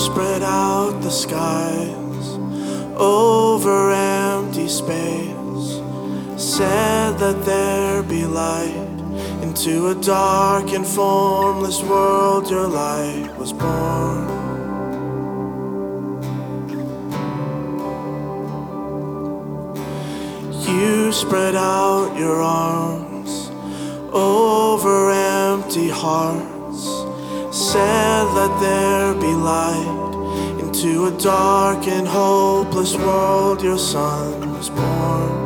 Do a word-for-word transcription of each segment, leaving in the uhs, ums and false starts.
spread out the skies over empty space, said that there be light. Into a dark and formless world your light was born. You spread out your arms over empty hearts, said let there be light. Into a dark and hopeless world your son was born.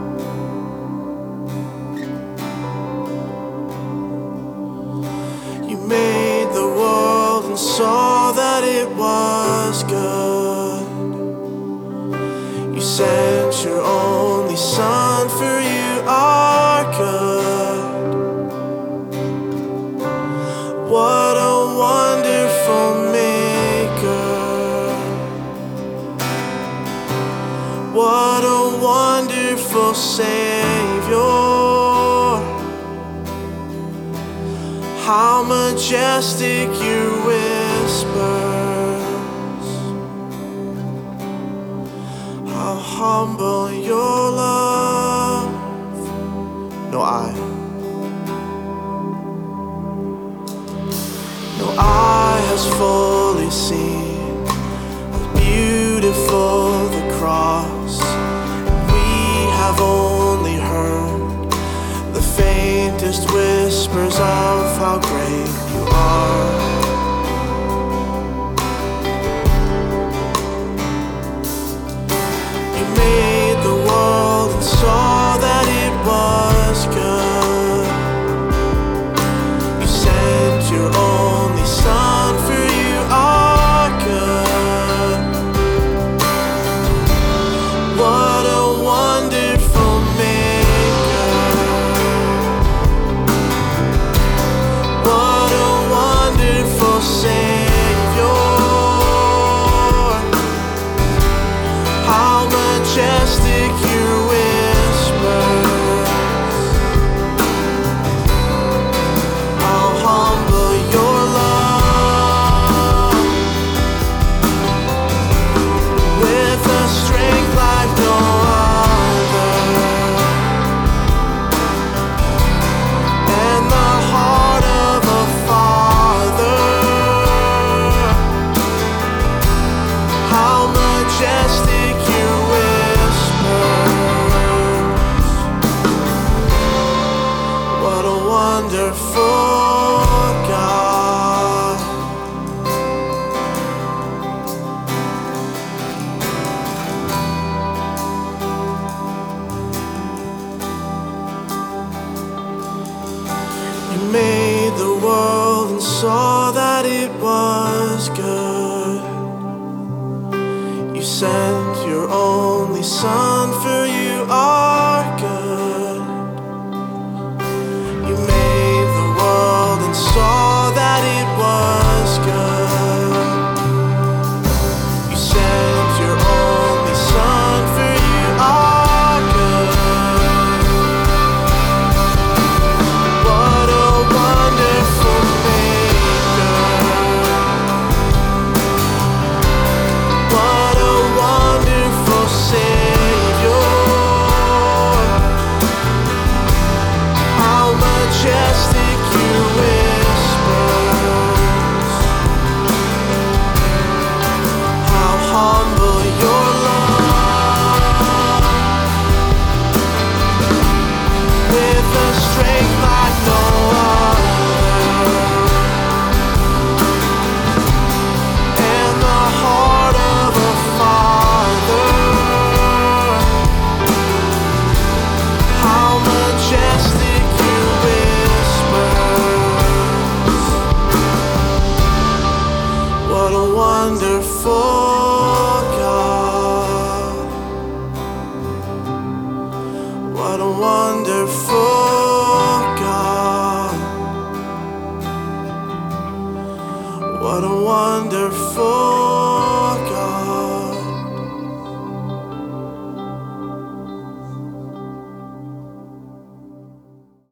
You made the world and saw that it was good. You sent your only son, for you are good. What a wonderful maker. What a wonderful Savior. How majestic your whispers, how humble your love. No eye, no eye has fully seen how beautiful the cross. We have only heard the faintest whispers of how great you are. You made the world and saw that it was good. You sent your only son, for you are good. What a wonderful maker. What a wonderful Savior. How majestic your whispers, how humble your love. With a strength like no other, and the heart of a father. How majestic your whispers. What a wonderful God. You made the world and saw that it was good. You sent your only son, for you are